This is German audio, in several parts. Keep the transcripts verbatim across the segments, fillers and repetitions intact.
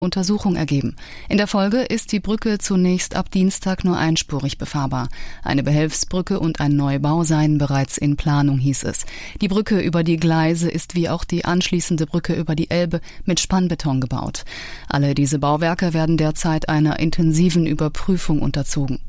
Untersuchung ergeben. In der Folge ist die Brücke zunächst ab Dienstag nur einspurig befahrbar. Eine Behelfsbrücke und ein Neubau seien bereits in Planung, hieß es. Die Brücke über die Gleise ist wie auch die anschließende Brücke über die Elbe mit Spannbeton gebaut. Alle diese Bauwerke werden derzeit einer intensiven Überprüfung unterzogen.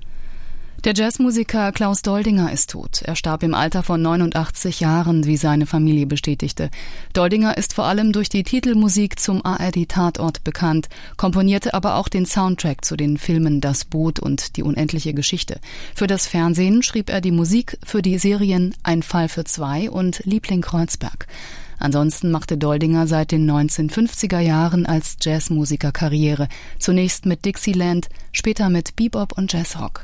Der Jazzmusiker Klaus Doldinger ist tot. Er starb im Alter von neunundachtzig Jahren, wie seine Familie bestätigte. Doldinger ist vor allem durch die Titelmusik zum A R D-Tatort bekannt, komponierte aber auch den Soundtrack zu den Filmen Das Boot und Die unendliche Geschichte. Für das Fernsehen schrieb er die Musik für die Serien Ein Fall für zwei und Liebling Kreuzberg. Ansonsten machte Doldinger seit den neunzehnhundertfünfziger Jahren als Jazzmusiker Karriere. Zunächst mit Dixieland, später mit Bebop und Jazzrock.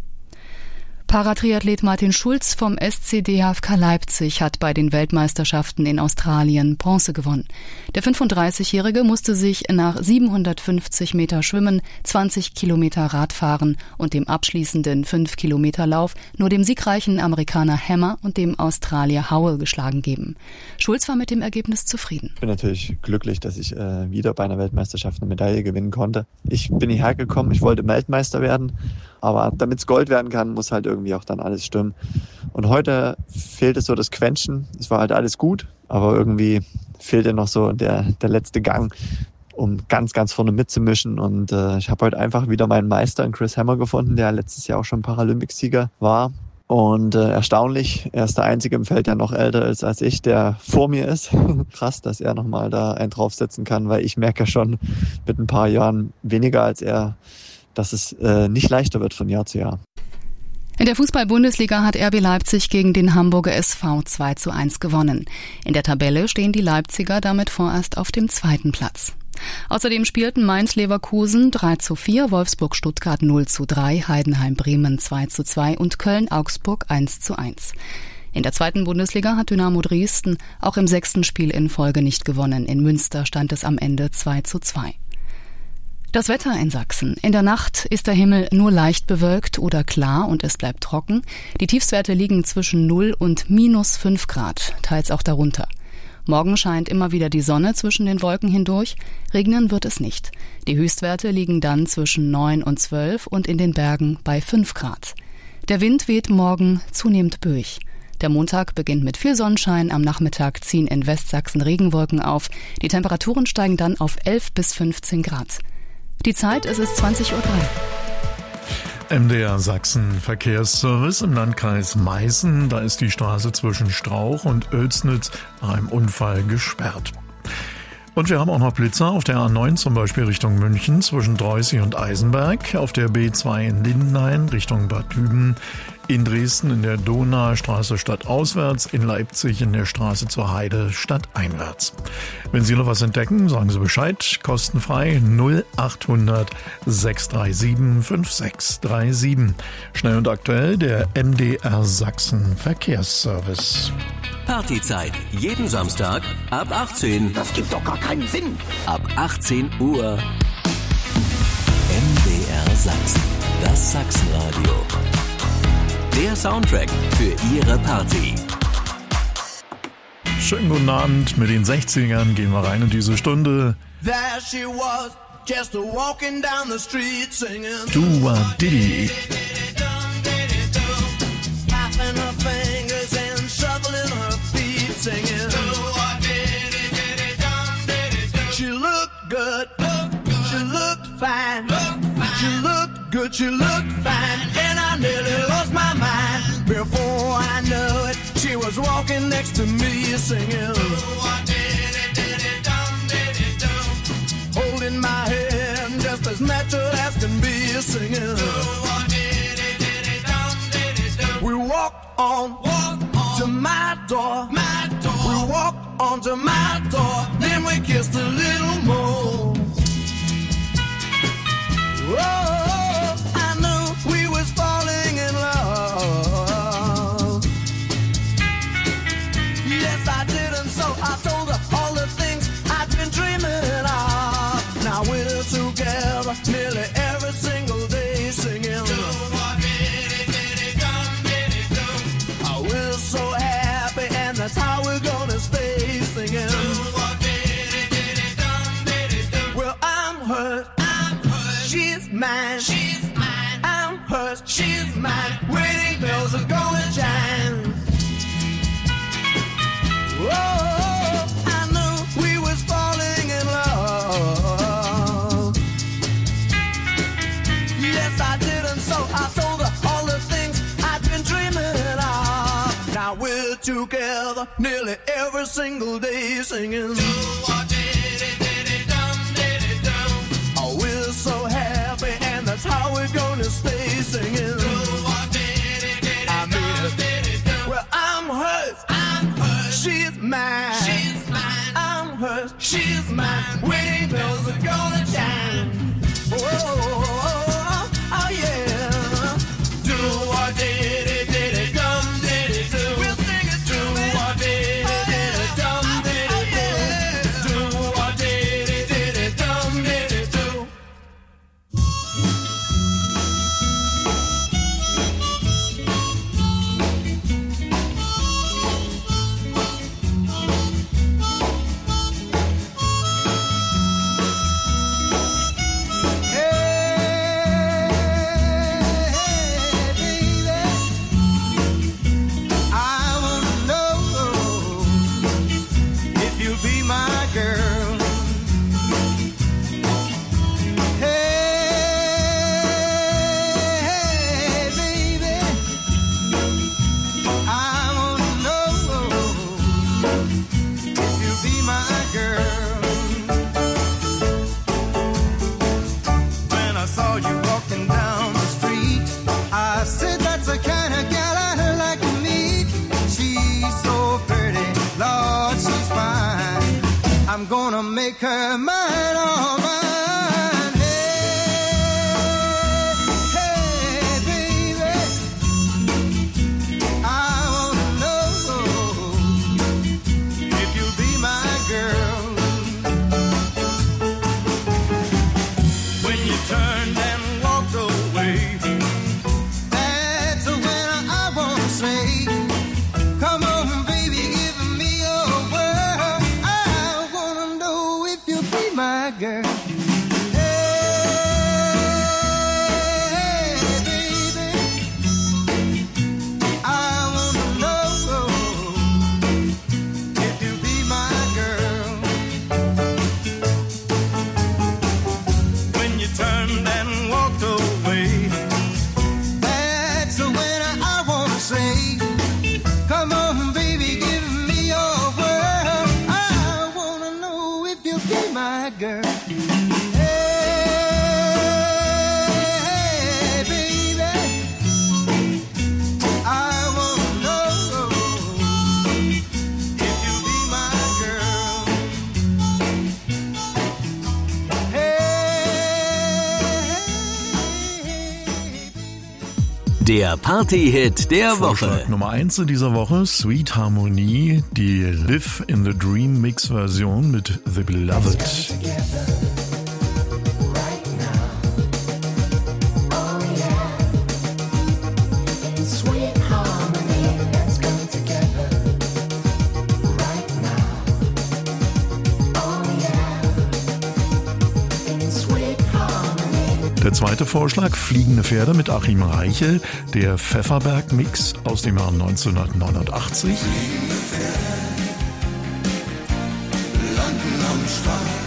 Paratriathlet Martin Schulz vom S C D H F K Leipzig hat bei den Weltmeisterschaften in Australien Bronze gewonnen. Der fünfunddreißigjährige musste sich nach siebenhundertfünfzig Meter Schwimmen, zwanzig Kilometer Radfahren und dem abschließenden fünf Kilometer Lauf nur dem siegreichen Amerikaner Hammer und dem Australier Howell geschlagen geben. Schulz war mit dem Ergebnis zufrieden. Ich bin natürlich glücklich, dass ich äh, wieder bei einer Weltmeisterschaft eine Medaille gewinnen konnte. Ich bin hierher gekommen, ich wollte Weltmeister werden. Aber damit es Gold werden kann, muss halt irgendwie auch dann alles stimmen. Und heute fehlt es so das Quäntchen. Es war halt alles gut, aber irgendwie fehlte noch so der, der letzte Gang, um ganz, ganz vorne mitzumischen. Und äh, ich habe heute einfach wieder meinen Meister in Chris Hammer gefunden, der letztes Jahr auch schon Paralympicsieger war. Und äh, erstaunlich, er ist der Einzige im Feld, der noch älter ist als ich, der vor mir ist. Krass, dass er nochmal da einen draufsetzen kann, weil ich merke schon mit ein paar Jahren weniger als er, dass es äh, nicht leichter wird von Jahr zu Jahr. In der Fußball-Bundesliga hat R B Leipzig gegen den Hamburger S V zwei zu eins gewonnen. In der Tabelle stehen die Leipziger damit vorerst auf dem zweiten Platz. Außerdem spielten Mainz-Leverkusen drei zu vier, Wolfsburg-Stuttgart null zu drei, Heidenheim-Bremen zwei zu zwei und Köln-Augsburg eins zu eins. In der zweiten Bundesliga hat Dynamo Dresden auch im sechsten Spiel in Folge nicht gewonnen. In Münster stand es am Ende zwei zu zwei. Das Wetter in Sachsen. In der Nacht ist der Himmel nur leicht bewölkt oder klar und es bleibt trocken. Die Tiefstwerte liegen zwischen null und minus fünf Grad, teils auch darunter. Morgen scheint immer wieder die Sonne zwischen den Wolken hindurch. Regnen wird es nicht. Die Höchstwerte liegen dann zwischen neun und zwölf und in den Bergen bei fünf Grad. Der Wind weht morgen zunehmend böig. Der Montag beginnt mit viel Sonnenschein. Am Nachmittag ziehen in Westsachsen Regenwolken auf. Die Temperaturen steigen dann auf elf bis fünfzehn Grad. Die Zeit, es ist zwanzig Uhr drei. M D R Sachsen Verkehrsservice im Landkreis Meißen. Da ist die Straße zwischen Strauch und Oelsnitz nach einem Unfall gesperrt. Und wir haben auch noch Blitzer auf der A neun, zum Beispiel Richtung München zwischen Dreußig und Eisenberg, auf der B zwei in Lindenhain Richtung Bad Düben, in Dresden in der Donaer Straße stadtauswärts, in Leipzig in der Straße zur Heide stadteinwärts. Wenn Sie noch was entdecken, sagen Sie Bescheid, kostenfrei null achthundert sechs drei sieben fünf sechs drei sieben. Schnell und aktuell der M D R Sachsen Verkehrsservice. Partyzeit, jeden Samstag ab achtzehn. Das gibt doch gar keinen Sinn. Ab achtzehn Uhr. M D R Sachsen, das Sachsenradio. Der Soundtrack für Ihre Party. Schönen guten Abend, mit den sechzigern gehen wir rein in diese Stunde. There she was, just walking down the street singing. Dua Diddy. Tapping her fingers and shuffling her feet singing. She looked good, she looked fine, she looked good, she looked fine, and I nearly lost my mind. Before I know it, she was walking next to me singing. Holding my hand just as natural as can be singing. We walked on to my door. We walked on to my door. Then we kissed a little more. Oh, I knew we was falling in love. Yes, I did, and so I told her all the things I'd been dreaming of. Now we're together nearly every single day singing. Oh, we're so happy, and that's how we're gonna stay singing. Well, I hers, I'm hers. She's mine, she's mine. I'm hers, she's mine. Wedding bells are gonna chime. Oh, I knew we was falling in love. Yes, I did, and so I told her all the things I've been dreaming of. Now we're together nearly every single day singing. Oh, we're so happy, and that's how we're gonna stay singing. I mean it. Well, I'm hers. She's mine. She's mine. I'm hers. She's mine. Wedding bells are gonna chime. Oh, oh, oh, oh yeah. Do what did it, did it, dum did it do. We'll sing it do what did it, did it, dum did it do. Do what did it, did it, dum did it do. I'm gonna make her mine, all mine. Hey, hey, baby, I wanna know if you'll be my girl. When you turned and walked away, that's when I wanna say, come on, baby, give me your word. My girl, hey, baby, I wanna know if you be my girl. When you turned and walked away, that's when I wanna say, come on, baby, give me your word. I wanna know if you be my girl. Hey, baby, I wanna know if you be my girl. Hey, der Party-Hit der Woche. Vorschlag Nummer eins in dieser Woche, Sweet Harmony, die Live in the Dream Mix Version mit The Beloved. Der zweite Vorschlag, Fliegende Pferde mit Achim Reichel, der Pfefferberg-Mix aus dem Jahr neunzehnhundertneunundachtzig. Fliegende Pferde landen am Strand.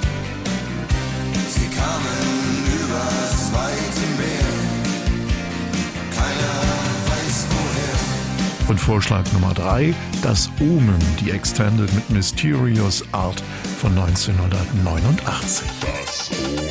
Sie kamen übers weite Meer. Keiner weiß woher. Und Vorschlag Nummer drei, das Omen, die Extended mit Mysterious Art von neunzehnhundertneunundachtzig. Das Omen.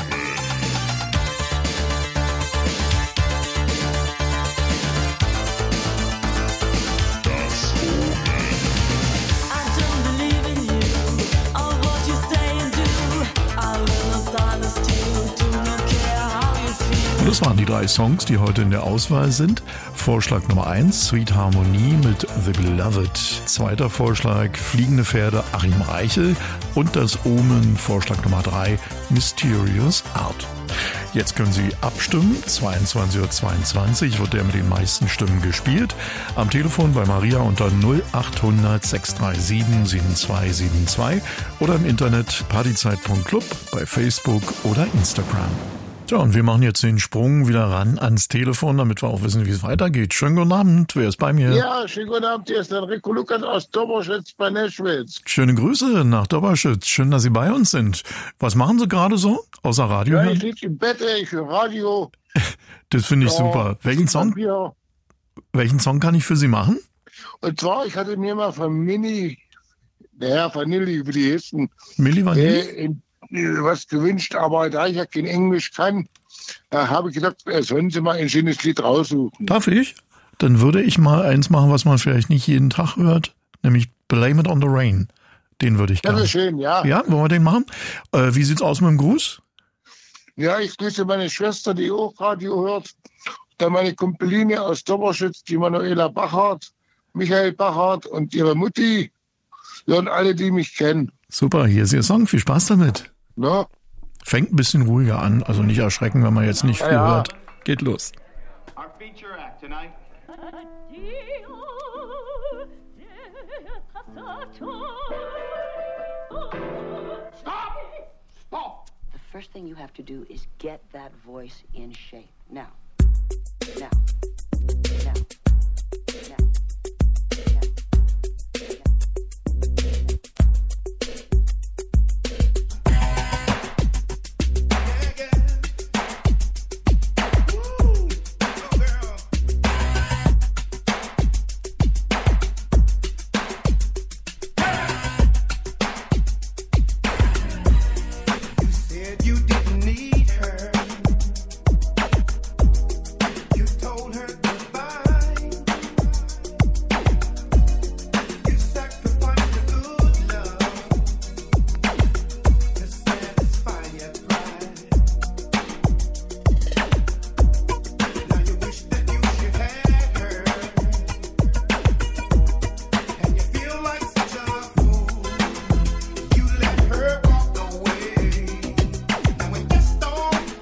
Das waren die drei Songs, die heute in der Auswahl sind. Vorschlag Nummer eins, Sweet Harmony mit The Beloved. Zweiter Vorschlag, Fliegende Pferde, Achim Reichel. Und das Omen, Vorschlag Nummer drei, Mysterious Art. Jetzt können Sie abstimmen. zweiundzwanzig Uhr zweiundzwanzig wird der mit den meisten Stimmen gespielt. Am Telefon bei Maria unter null achthundert sechs drei sieben sieben zwei sieben zwei oder im Internet partyzeit punkt club, bei Facebook oder Instagram. Tja, und wir machen jetzt den Sprung wieder ran ans Telefon, damit wir auch wissen, wie es weitergeht. Schönen guten Abend, wer ist bei mir? Ja, schönen guten Abend, hier ist der Rico Lukas aus Doberschütz bei Nashville. Schöne Grüße nach Doberschütz, schön, dass Sie bei uns sind. Was machen Sie gerade so, außer Radio Ja, hören? ich liege im Bett, ich höre Radio. Das finde ich Ja, super. Welchen Song, Bier. welchen Song kann ich für Sie machen? Und zwar, ich hatte mir mal von Mini, der Herr Vanilli, wie die hießen, Milli Vanilli? äh, in, äh, was gewünscht, aber da ich ja kein Englisch kann, äh, habe ich gesagt, äh, sollen Sie mal ein schönes Lied raussuchen. Darf ich? Dann würde ich mal eins machen, was man vielleicht nicht jeden Tag hört, nämlich Blame It on the Rain. Den würde ich Das gerne. ist schön, ja. Ja, wollen wir den machen? Äh, wie sieht's aus mit dem Gruß? Ja, ich grüße meine Schwester, die auch Radio hört. Dann meine Kumpeline aus Doberschütz, die Manuela Bachhardt, Michael Bachhardt und ihre Mutti. Ja, und alle, die mich kennen. Super, hier ist Ihr Song. Viel Spaß damit. Ne? Fängt ein bisschen ruhiger an, also nicht erschrecken, wenn man jetzt nicht viel Ja, ja. hört. Geht los. Our feature act tonight. Stop! Stop! The first thing you have to do is get that voice in shape. Now. Now. Now. Now. Now. Said you didn't need her. You told her goodbye. You sacrificed the good love to satisfy your pride. Now you wish that you should have her, and you feel like such a fool. You let her walk away. Now when this storm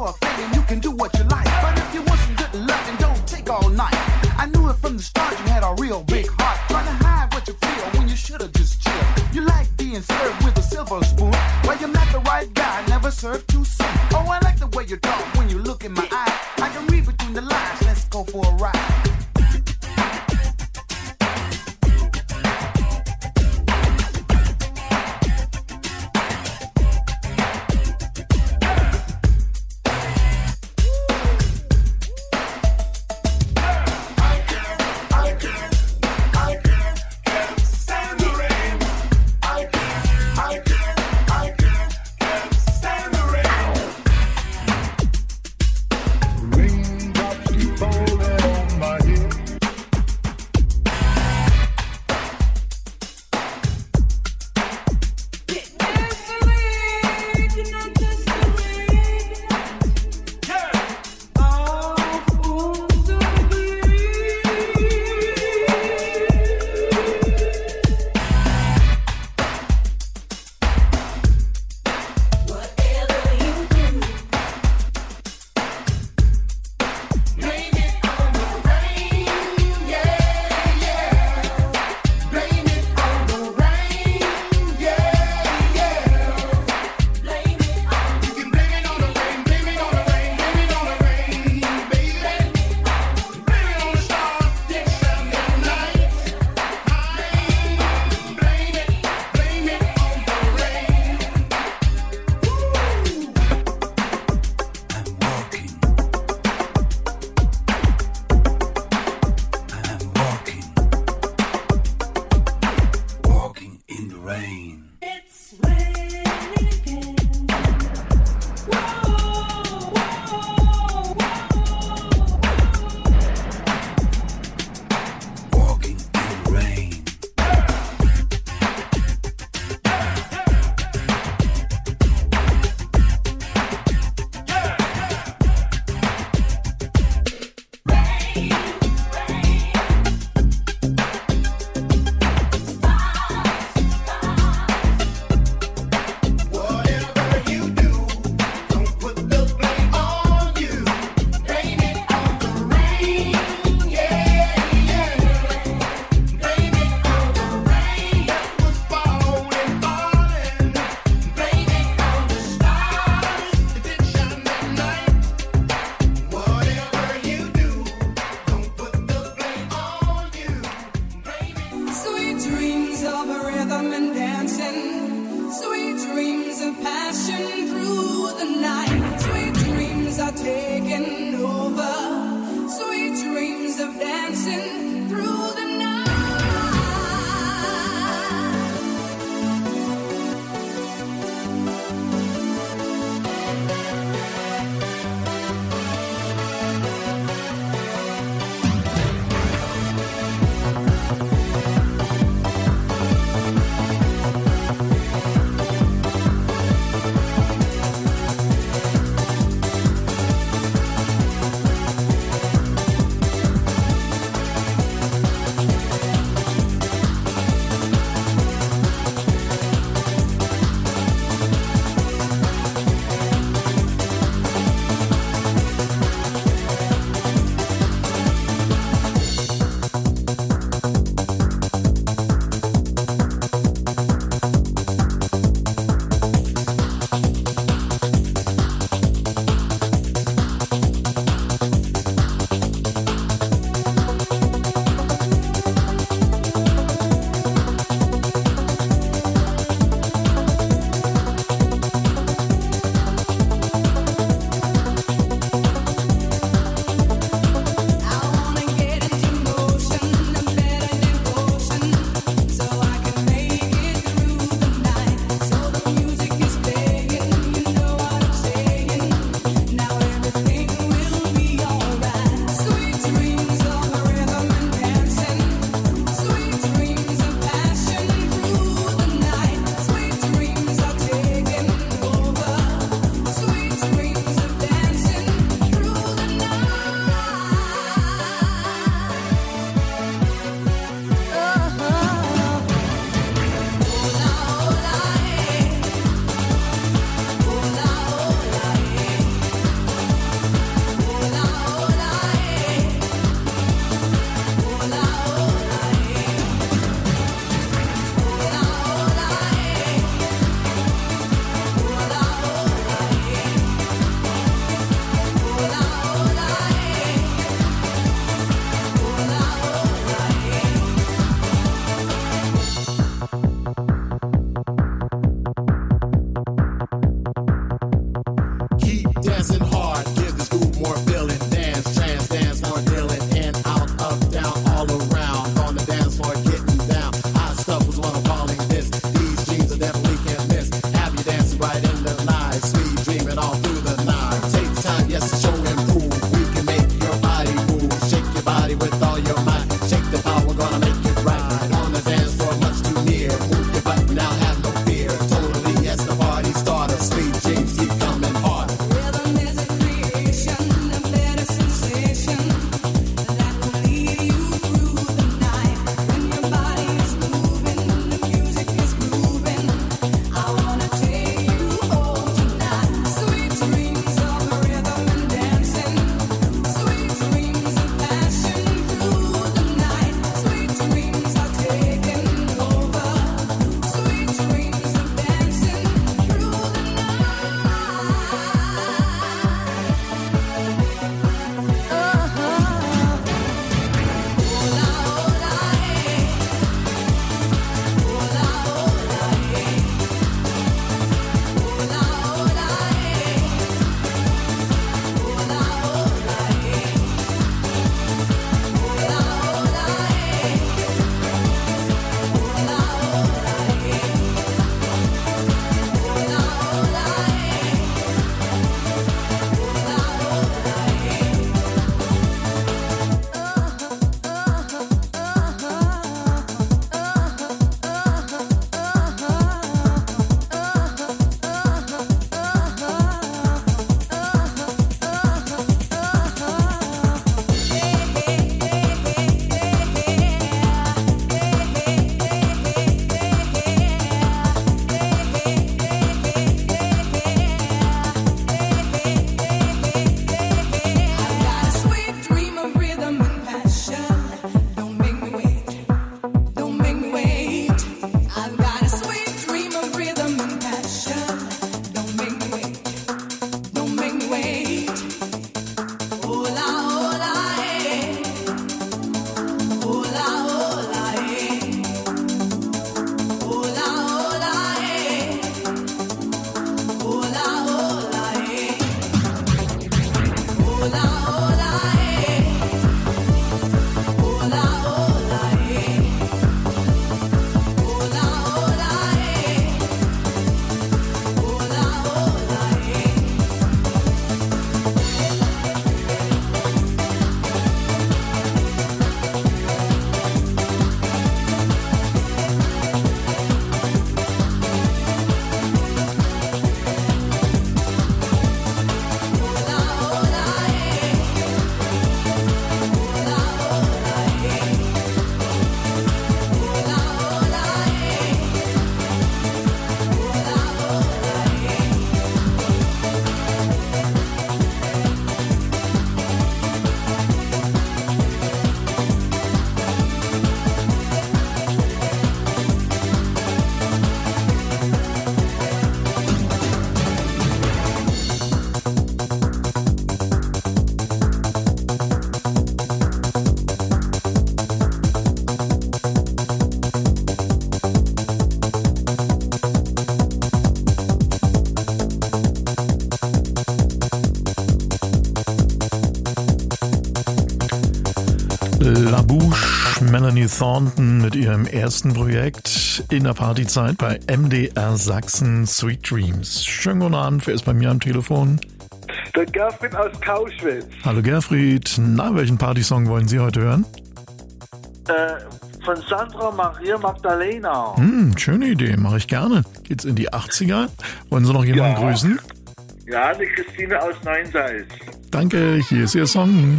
you're a fake and you can do what you like. But if you want some good luck, and don't take all night. I knew it from the start, you had a real big heart. Trying to hide what you feel when you should've just chilled. You like being served with a silver spoon. Well, you met the right guy, never served too soon. Oh, I like the way you talk when you look in my eyes. I can read between the lines, let's go for a ride. Jenny Thornton mit ihrem ersten Projekt in der Partyzeit bei M D R Sachsen, Sweet Dreams. Schönen guten Abend, wer ist bei mir am Telefon? Der Gerfried aus Kauschwitz. Hallo Gerfried, na, welchen Partysong wollen Sie heute hören? Äh, von Sandra Maria Magdalena. Hm, schöne Idee, mache ich gerne. Geht's in die achtziger? Wollen Sie noch jemanden Ja. grüßen? Ja, die Christine aus Neinsalz. Danke, hier ist Ihr Song.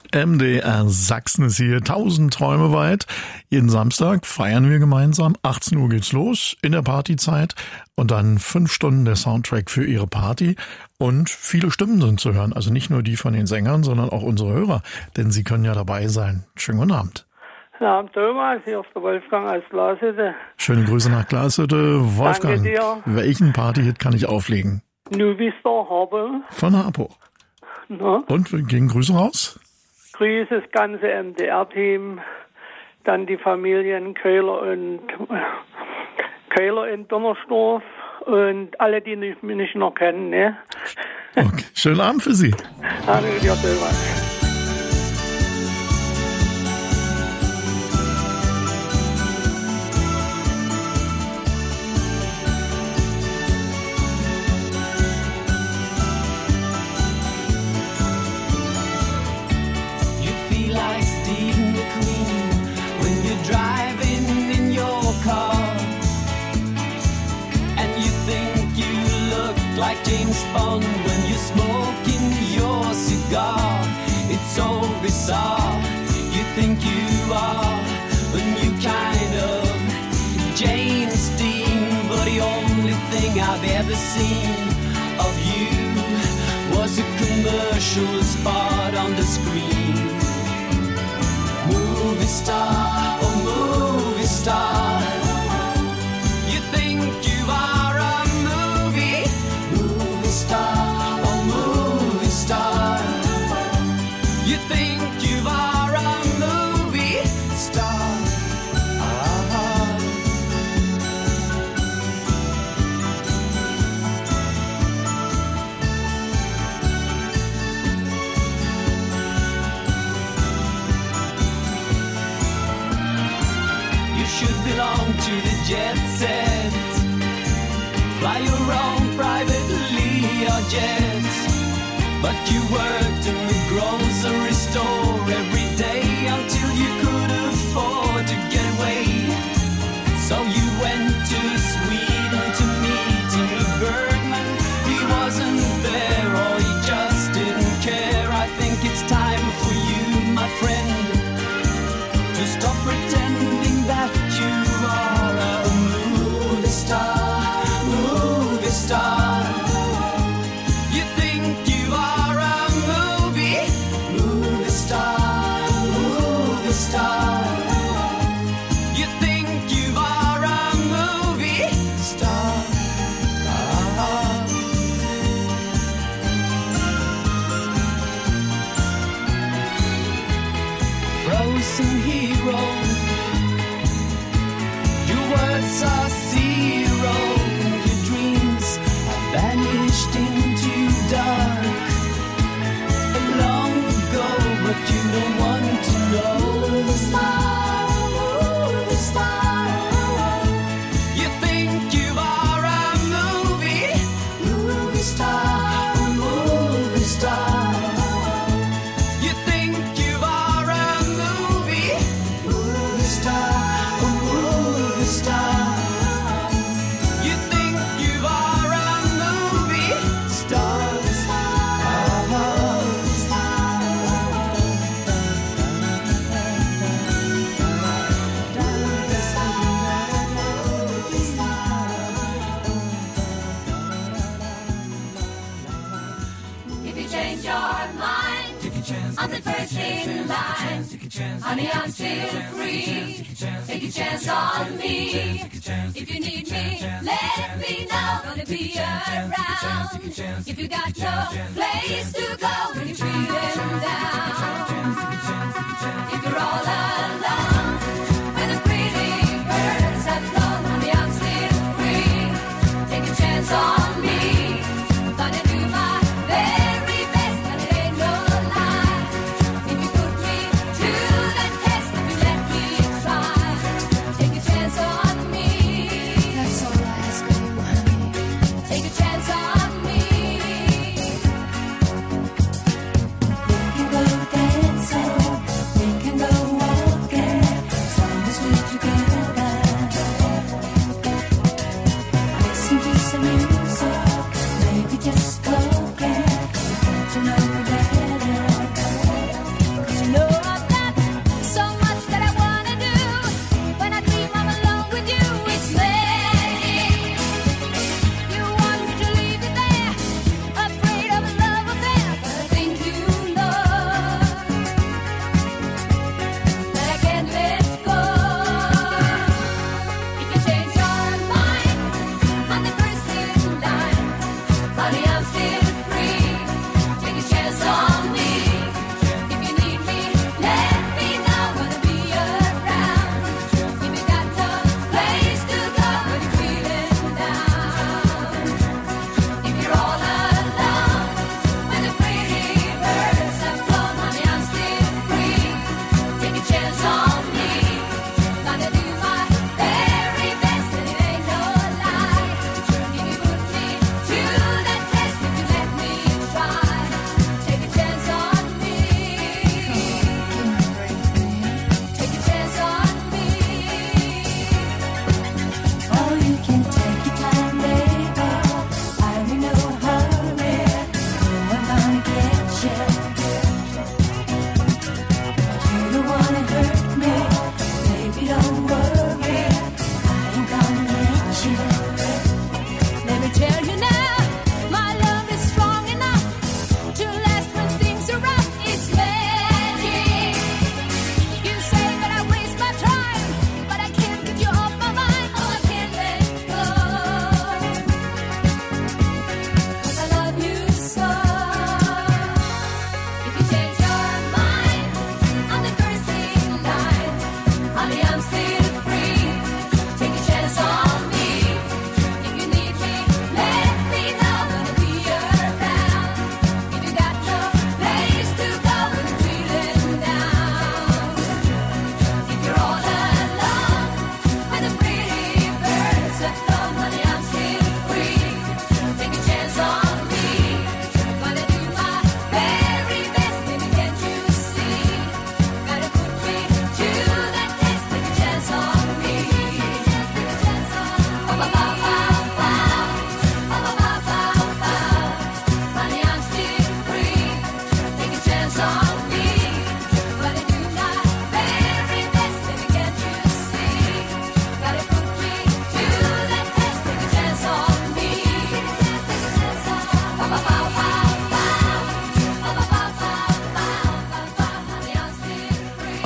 M D R Sachsen ist hier, tausend Träume weit. Jeden Samstag feiern wir gemeinsam. achtzehn Uhr geht's los in der Partyzeit und dann fünf Stunden der Soundtrack für Ihre Party. Und viele Stimmen sind zu hören, also nicht nur die von den Sängern, sondern auch unsere Hörer, denn sie können ja dabei sein. Schönen guten Abend. Guten Abend, Thomas. Hier ist der Wolfgang aus Glashütte. Schöne Grüße nach Glashütte. Wolfgang, Danke dir. welchen Partyhit kann ich auflegen? Nuvistar Harpo. Von Harpo. Na? Und gehen Grüße raus? Grüße das ganze M D R-Team, dann die Familien Köhler und Köhler in Donnersdorf und alle, die mich nicht noch kennen. Ne? Okay. Schönen Abend für Sie. Danke dir, Thomas. James Bond when you're smoking your cigar. It's so bizarre. You think you are a new kind of James Dean, but the only thing I've ever seen of you was a commercial spot on the screen. Movie star, oh movie star. You think you are a movie movie star, oh movie star. You think you are a movie star. Ah. You should belong to the jet set. Fly your own private jet, but you worked in the grocery store every day until you could afford to get away. So you went to Sweden to meet Ingmar Bergman. He wasn't there or he just didn't care. I think it's time for you, my friend, to stop pretending that you are a movie star, movie star. Honey, I'm still free. Take a chance on me. If you need me, let me know. Gonna be around. If you got no place to go when you're feeling down. If you're all alone, when the pretty birds have flown, honey, I'm still free. Take a chance on me. I'm gonna do my very best, and it ain't no lie. If you put me to the test, if you let me try, take a chance on me. That's all I ask of you, honey. Take a chance on me.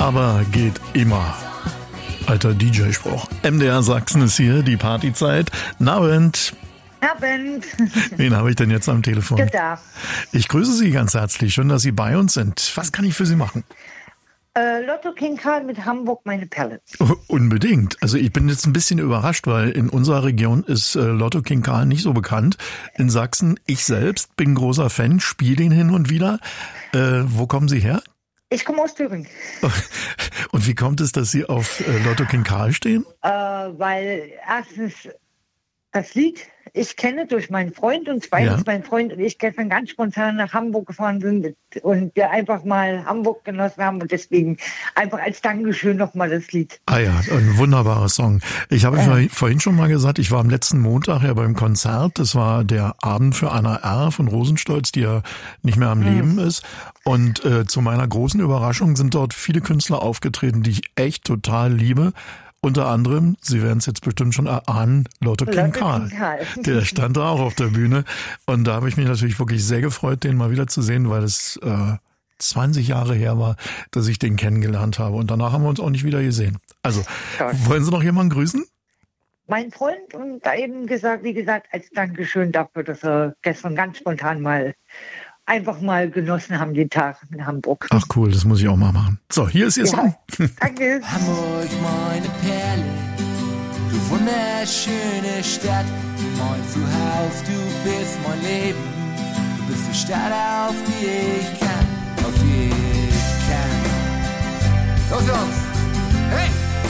aber geht immer. Alter D J-Spruch. M D R Sachsen ist hier, die Partyzeit. Abend. Abend. Wen habe ich denn jetzt am Telefon? Gitta. Ich grüße Sie ganz herzlich. Schön, dass Sie bei uns sind. Was kann ich für Sie machen? Äh, Lotto King Karl mit Hamburg, meine Perle. Oh, unbedingt. Also ich bin jetzt ein bisschen überrascht, weil in unserer Region ist äh, Lotto King Karl nicht so bekannt. In Sachsen, ich selbst bin großer Fan, spiele ihn hin und wieder. Äh, wo kommen Sie her? Ich komme aus Thüringen. Und wie kommt es, dass Sie auf äh, Lotto King Karl stehen? Äh, weil erstens das Lied, ich kenne durch meinen Freund und zweitens Ja. mein Freund und ich gestern ganz spontan nach Hamburg gefahren sind und wir einfach mal Hamburg genossen haben und deswegen einfach als Dankeschön nochmal das Lied. Ah ja, ein wunderbarer Song. Ich habe Äh. vorhin schon mal gesagt, ich war am letzten Montag ja beim Konzert. Das war der Abend für Anna R. von Rosenstolz, die ja nicht mehr am Mhm. Leben ist. Und äh, zu meiner großen Überraschung sind dort viele Künstler aufgetreten, die ich echt total liebe. Unter anderem, Sie werden es jetzt bestimmt schon erahnen, Lotto King Lotto Karl. King Karl. Der stand da auch auf der Bühne. Und da habe ich mich natürlich wirklich sehr gefreut, den mal wieder zu sehen, weil es äh, zwanzig Jahre her war, dass ich den kennengelernt habe. Und danach haben wir uns auch nicht wieder gesehen. Also, wollen Sie noch jemanden grüßen? Mein Freund und da eben gesagt, wie gesagt, als Dankeschön dafür, dass wir gestern ganz spontan mal einfach mal genossen haben den Tag in Hamburg. Ach cool, das muss ich auch mal machen. So, hier ist Ihr Ja. Song. Danke. Hamburg, meine Perle, du wunderschöne Stadt, mein Zuhause, du bist mein Leben, du bist die Stadt, auf die ich kann, auf die ich kann. Los, Jungs! Hey!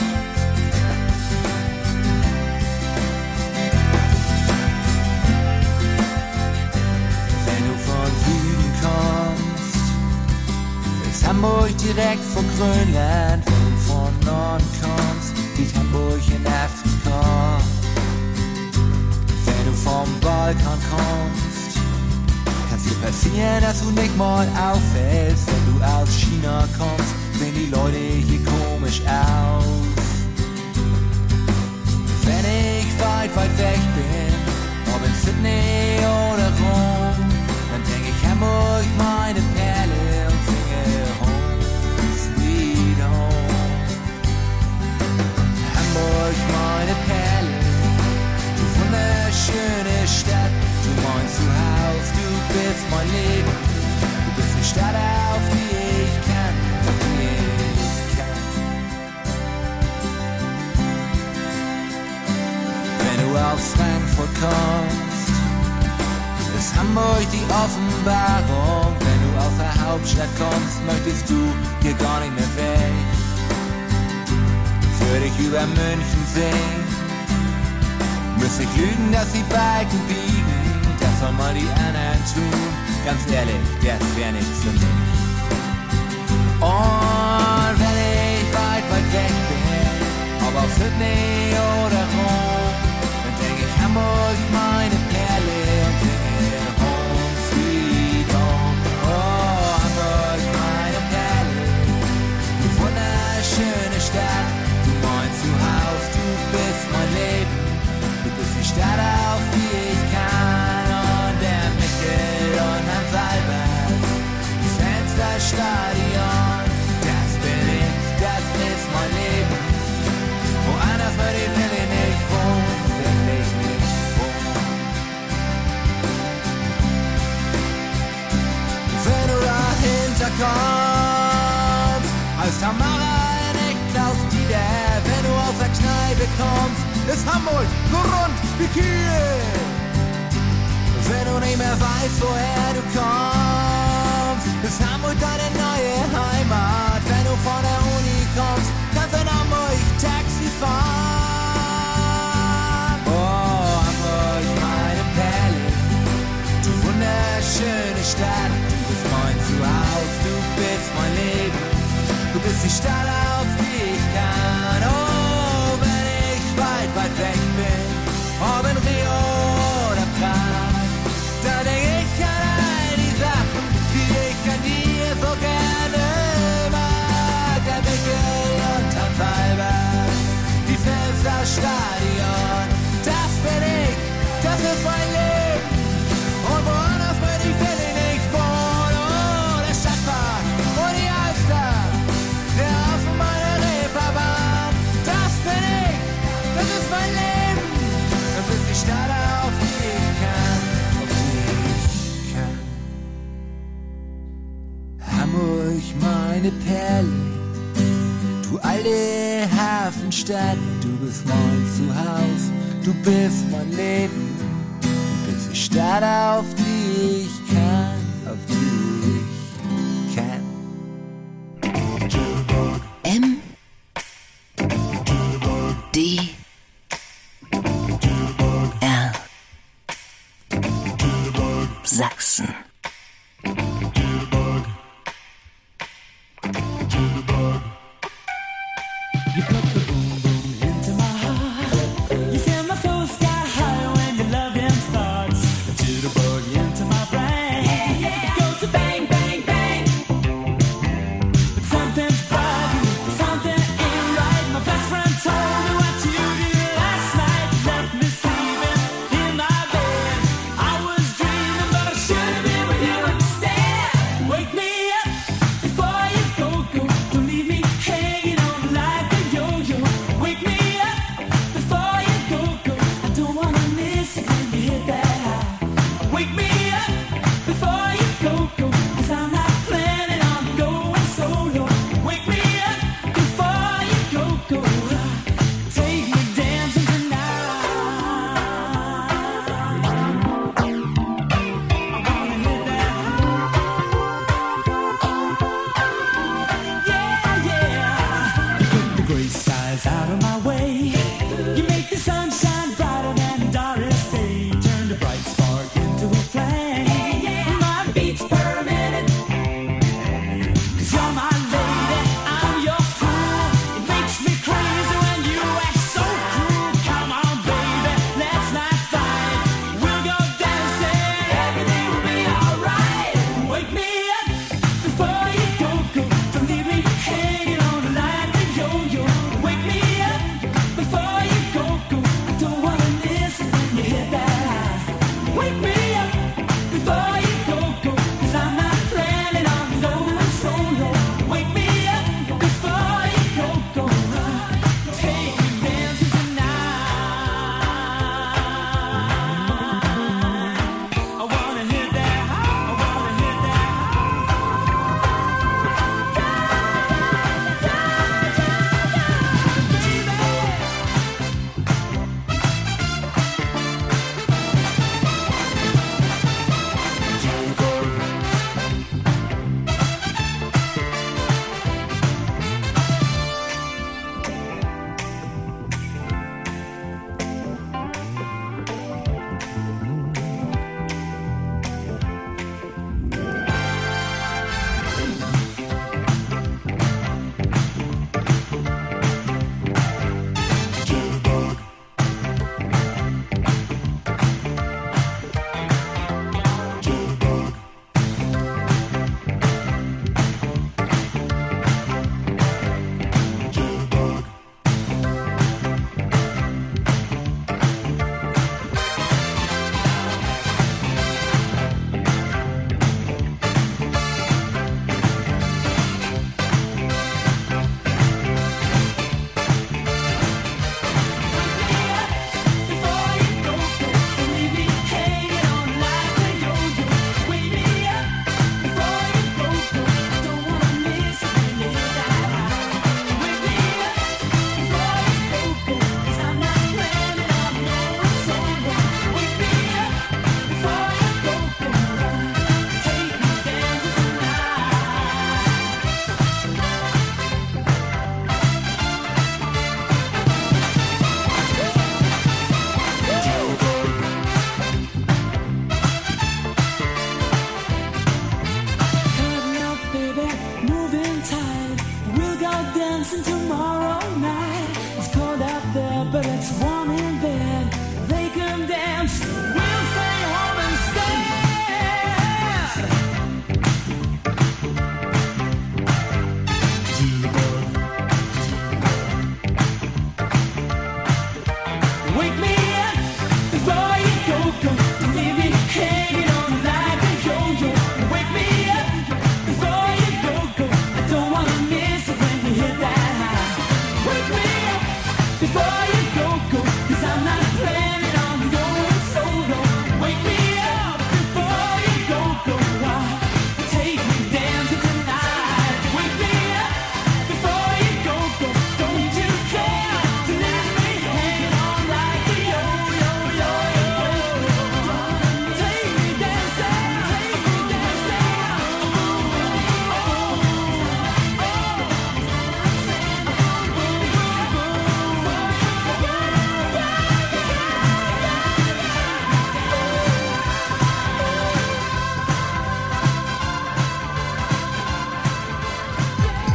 Wenn du von Süden kommst, ist Hamburg direkt vor Grönland. Wenn du von Norden kommst, liegt Hamburg in Afrika. Wenn du vom Balkan kommst, kann's dir passieren, dass du nicht mal auffällst. Wenn du aus China kommst, sehen die Leute hier komisch aus. Wenn ich weit, weit weg bin, ob in Sydney oder Rom, dann denk ich Hamburg, meine Perle, und singe Home, Sweet Home. Hamburg, meine Perle, du wunderschöne Stadt, du mein Zuhause, du bist mein Leben, du bist die Stadt, auf die ich kann, auf die ich kann. Wenn du aus Frankfurt kommst, ist Hamburg die Offenbarung. Wenn du aus der Hauptstadt kommst, möchtest du hier gar nicht mehr weg. Würde ich über München singen, müsste ich lügen, dass die Balken biegen. Das soll mal die anderen tun, ganz ehrlich, das wär nichts für mich. Und wenn ich weit, weit weg bin, ob auf Sydney oder Rom, dann denk ich Hamburg, meine Perle, und singe Home, Sweet Home. Oh, Hamburg, meine Perle, du wunderschöne Stadt, du mein Zuhause, du bist mein Leben, du bist die Stadt, auf die ich kann. Und der Michel und Hans Albert, das Fensterstadion, das bin ich, das ist mein Leben. Woanders würde ich will ich nicht wohnen, will ich nicht wohnen. Wenn du dahinter kommst, als Tamara nicht Klaus Dieter, wenn du aus der Kneipe kommst, ist Hamburg so rund wie Kiel. Wenn du nicht mehr weißt, woher du kommst, ist Hamburg deine neue Heimat. Wenn du von der Uni kommst, kannst du in Hamburg Taxi fahren. Oh, Hamburg, meine Perle, du wunderschöne Stadt, du bist mein Zuhause, du bist mein Leben, du bist die Stadt, auf die ich kann. Oh, wenn ich weit, weit weg bin, ob in Rio oder Prag, da denk ich an all die Sachen, die ich an dir so gerne mag. Der Michel und Hans Albert, die Fensterstadion, das bin ich, das ist mein Leben. Und woanders will ich, will ich nicht wohnen. Oh, der Stadtpark und die Alster, der Hafen durch meine Perle. Du alte Hafenstadt, du bist mein Zuhause, du bist mein Leben. Du bist die Stadt, auf die ich kann, auf die ich kann. M D R Sachsen. You put the boom boom into my heart. You send my soul sky high when your loving starts. The jitterbug into my brain. It goes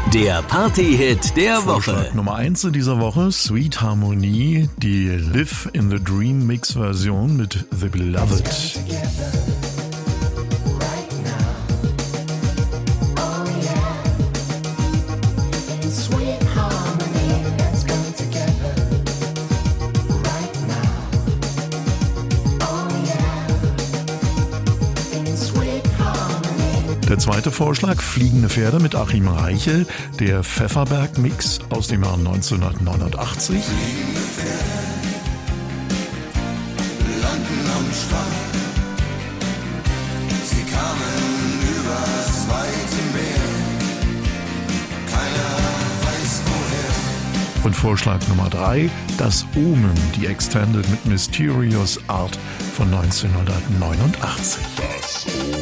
Der Party-Hit der Woche. Vorschlag Nummer eins in dieser Woche, Sweet Harmony, die Live in the Dream Mix Version mit The Beloved. Der zweite Vorschlag, Fliegende Pferde mit Achim Reichel, der Pfefferberg-Mix aus dem Jahr neunzehnhundertneunundachtzig. Fliegende Pferde landen am Strand. Sie kamen übers weite Meer. Keiner weiß woher. Und Vorschlag Nummer drei, das Omen, die Extended mit Mysterious Art von neunzehnhundertneunundachtzig. Das Omen.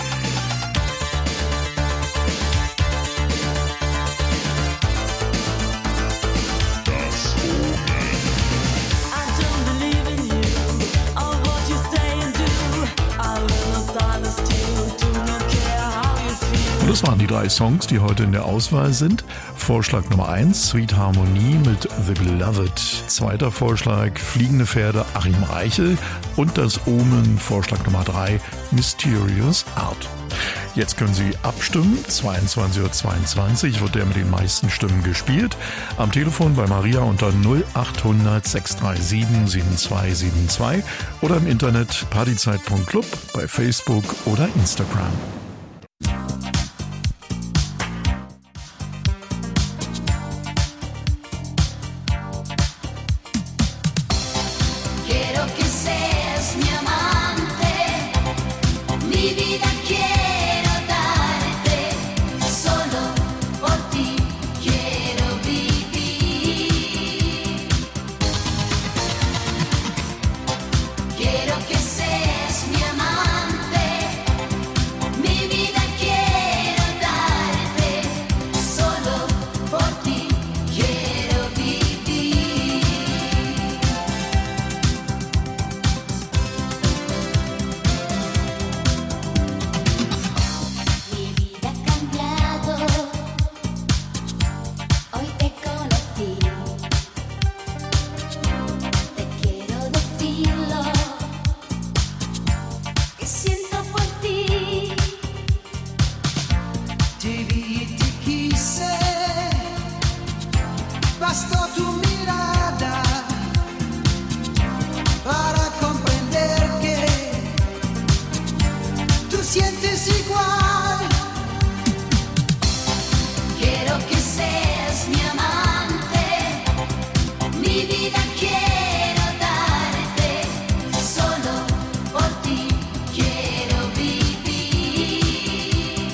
Und das waren die drei Songs, die heute in der Auswahl sind. Vorschlag Nummer eins, Sweet Harmony mit The Beloved. Zweiter Vorschlag, Fliegende Pferde, Achim Reichel. Und das Omen, Vorschlag Nummer drei, Mysterious Art. Jetzt können Sie abstimmen. zweiundzwanzig Uhr zweiundzwanzig wird der mit den meisten Stimmen gespielt. Am Telefon bei Maria unter null achthundert sechs drei sieben sieben zwei sieben zwei oder im Internet partyzeit punkt club, bei Facebook oder Instagram. Quiero que seas mi amante, mi vida quiero darte, solo por ti quiero vivir. Quiero que seas mi amante, mi vida quiero darte, solo por ti quiero vivir. Mi vida ha cambiado, hoy te conocí, te quiero decirlo, que siento por ti. Te vi y te quise, bastó tu mirada para comprender que tú sientes igual. Quiero que seas mi amante, mi vida quiero darte, solo por ti quiero vivir.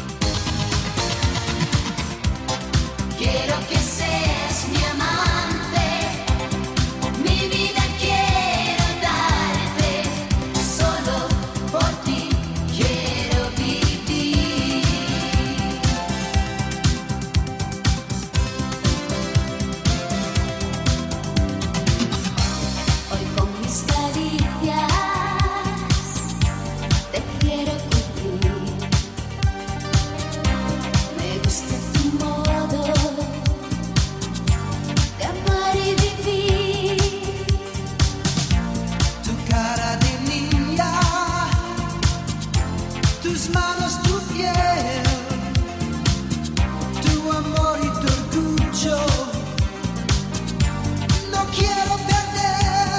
Quiero que seas mi amante, mi vida quiero darte, solo por ti quiero vivir. Hoy con mis caricias te quiero cumplir. Me gusta tu modo de amar y vivir. Tu cara de niña, tus manos, tu piel, tu amor y tu orgullo. No quiero perder.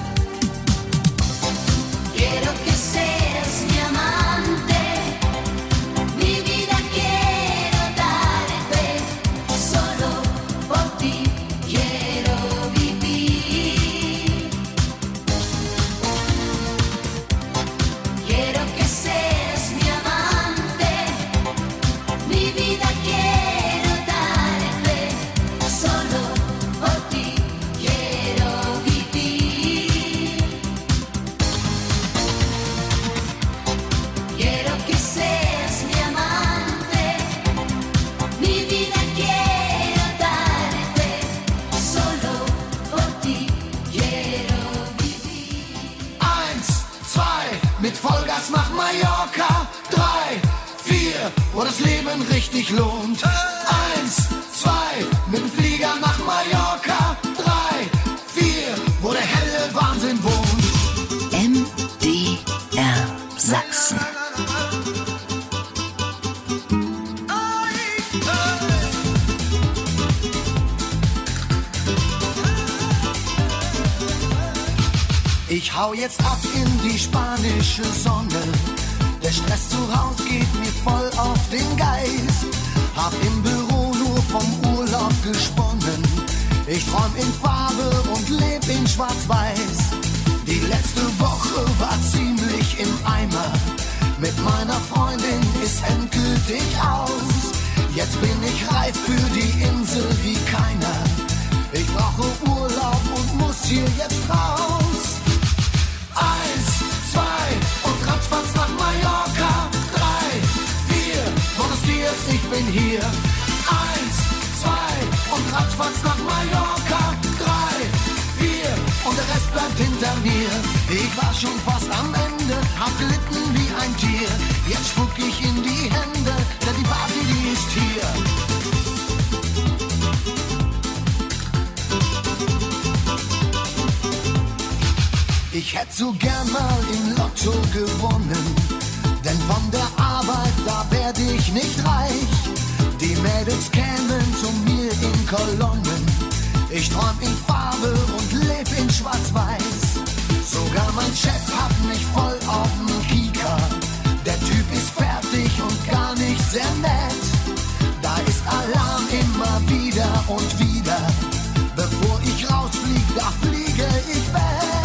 Quiero que seas mi amante, mi vida quiero darte, solo por ti quiero vivir. Quiero que seas mi amante, das Leben richtig lohnt. Eins, zwei, mit dem Flieger nach Mallorca. Drei, vier, wo der helle Wahnsinn wohnt. M D R Sachsen. Ich hau jetzt ab in die spanische Sonne. Der Stress zu Haus geht mir voll auf den Geist. Hab im Büro nur vom Urlaub gesponnen. Ich träum in Farbe und leb in Schwarz-Weiß. Die letzte Woche war ziemlich im Eimer. Mit meiner Freundin ist endgültig aus. Jetzt bin ich reif für die Insel wie keiner. Ich brauche Urlaub und muss hier jetzt raus. Eins, zwei und ratzfatz nach Mallorca. Drei, vier, Buenos Dias, ich bin hier. Eins, zwei und ratzfatz nach Mallorca. Drei, vier und der Rest bleibt hinter mir. Ich war schon fast am Ende, hab gelitten wie ein Tier. Jetzt spuck ich in die Hände, denn die Party, die ist hier. Ich hätte so gern mal im Lotto gewonnen, denn von der Arbeit, da werd ich nicht reich. Die Mädels kämen zu mir in Kolonnen. Ich träum in Farbe und leb in Schwarz-Weiß. Sogar mein Chef hat mich voll auf'n Kieker. Der Typ ist fertig und gar nicht sehr nett. Da ist Alarm immer wieder und wieder. Bevor ich rausflieg, da fliege ich weg.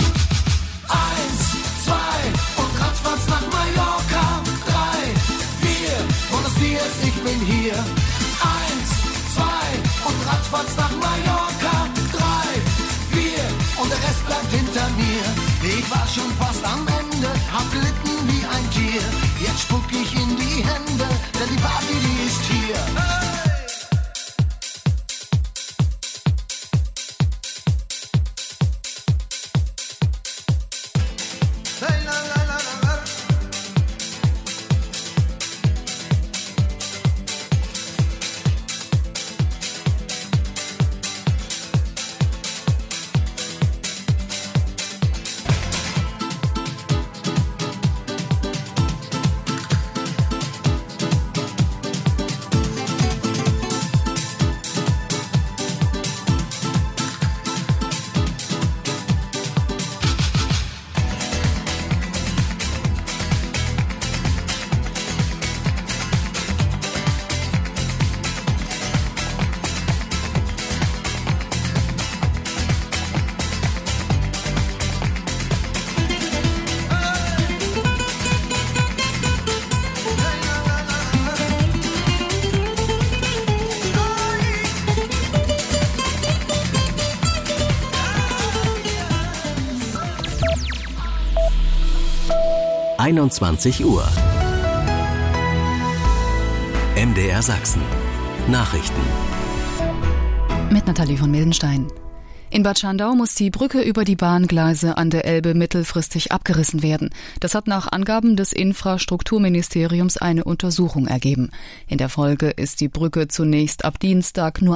Eins, zwei und ratzfatz nach Mallorca. Drei, vier, Buenos Dias, ich bin hier. Eins, zwei und ratzfatz nach Mallorca. Drei, vier und der Rest bleibt hinter mir. Ich war schon fast am Ende, hab gelitten wie ein Tier. Jetzt spuck ich in die Hände, denn die Party, die ist hier. einundzwanzig Uhr. M D R Sachsen. Nachrichten. Mit Nathalie von Mildenstein. In Bad Schandau muss die Brücke über die Bahngleise an der Elbe mittelfristig abgerissen werden. Das hat nach Angaben des Infrastrukturministeriums eine Untersuchung ergeben. In der Folge ist die Brücke zunächst ab Dienstag nur